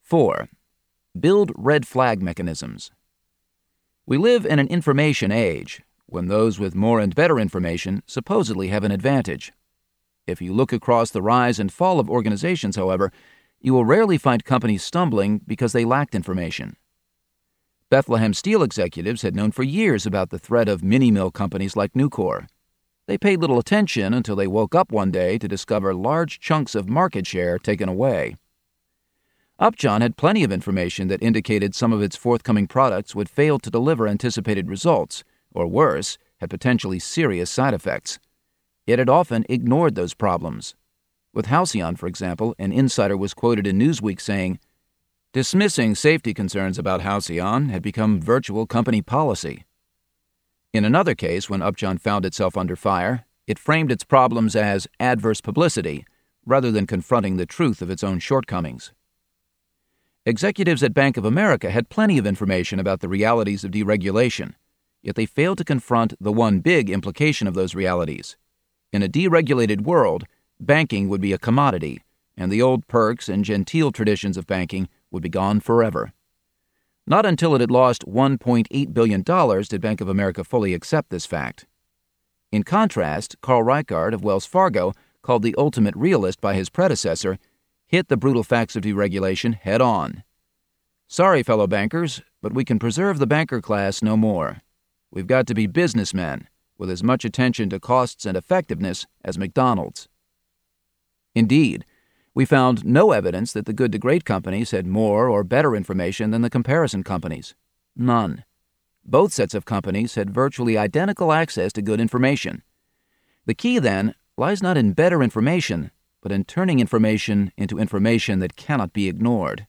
4. Build red flag mechanisms. We live in an information age, when those with more and better information supposedly have an advantage. If you look across the rise and fall of organizations, however, you will rarely find companies stumbling because they lacked information. Bethlehem Steel executives had known for years about the threat of mini-mill companies like Nucor. They paid little attention until they woke up one day to discover large chunks of market share taken away. Upjohn had plenty of information that indicated some of its forthcoming products would fail to deliver anticipated results, or worse, had potentially serious side effects. Yet it often ignored those problems. With Halcyon, for example, an insider was quoted in Newsweek saying, "Dismissing safety concerns about Halcyon had become virtual company policy." In another case, when Upjohn found itself under fire, it framed its problems as adverse publicity, rather than confronting the truth of its own shortcomings. Executives at Bank of America had plenty of information about the realities of deregulation, yet they failed to confront the one big implication of those realities. In a deregulated world, banking would be a commodity, and the old perks and genteel traditions of banking would be gone forever. Not until it had lost $1.8 billion did Bank of America fully accept this fact. In contrast, Carl Icahn of Wells Fargo, called the ultimate realist by his predecessor, hit the brutal facts of deregulation head on. "Sorry, fellow bankers, but we can preserve the banker class no more. We've got to be businessmen, with as much attention to costs and effectiveness as McDonald's." Indeed, we found no evidence that the good to great companies had more or better information than the comparison companies. None. Both sets of companies had virtually identical access to good information. The key, then, lies not in better information, but in turning information into information that cannot be ignored.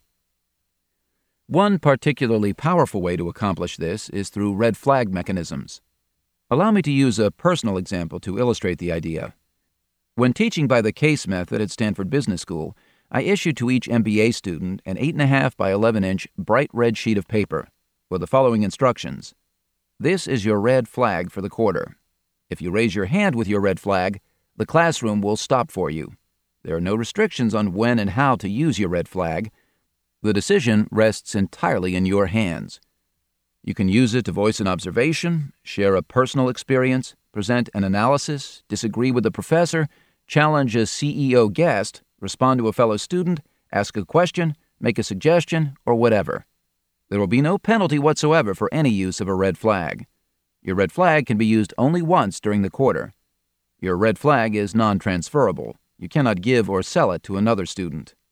One particularly powerful way to accomplish this is through red flag mechanisms. Allow me to use a personal example to illustrate the idea. When teaching by the CASE method at Stanford Business School, I issued to each MBA student an 8.5 by 11-inch bright red sheet of paper with the following instructions. This is your red flag for the quarter. If you raise your hand with your red flag, the classroom will stop for you. There are no restrictions on when and how to use your red flag. The decision rests entirely in your hands. You can use it to voice an observation, share a personal experience, present an analysis, disagree with the professor, challenge a CEO guest, respond to a fellow student, ask a question, make a suggestion, or whatever. There will be no penalty whatsoever for any use of a red flag. Your red flag can be used only once during the quarter. Your red flag is non-transferable. You cannot give or sell it to another student.